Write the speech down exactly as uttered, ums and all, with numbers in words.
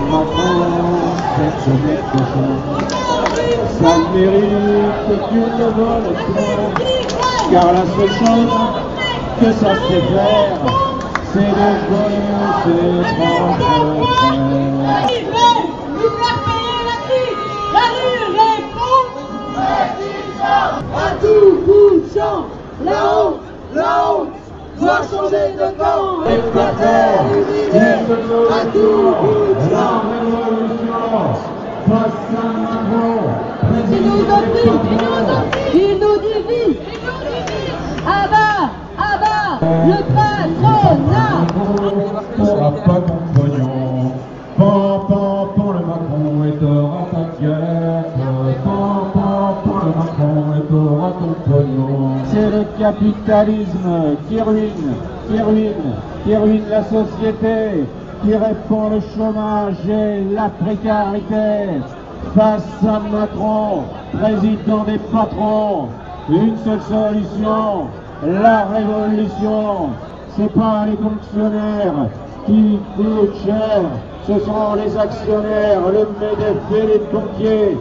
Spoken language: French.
Macron, cette bête de cochon, ça mérite que tu ne voles pas, car la seule chose que ça sait faire, c'est de voler ses propres frères. Ils veulent nous faire payer la vie, la rue répond à tout bout de champ, la honte, la honte doit changer de camp. Équateur, à tout bout de champ. Face à Macron, Il nous oppose, il nous divise. À bas, à bas, le patronat. n'aura pas ton pognon. Pan, pan, pan, le Macron et t'auras ta guerre. Pan, pan, pan, le Macron et t'auras ton pognon. C'est le capitalisme qui ruine, qui ruine, qui ruine la société, qui répand le chômage et la précarité. Face à Macron, président des patrons, une seule solution, la révolution. C'est pas les fonctionnaires qui coûtent cher, ce sont les actionnaires, le MEDEF et les banquiers.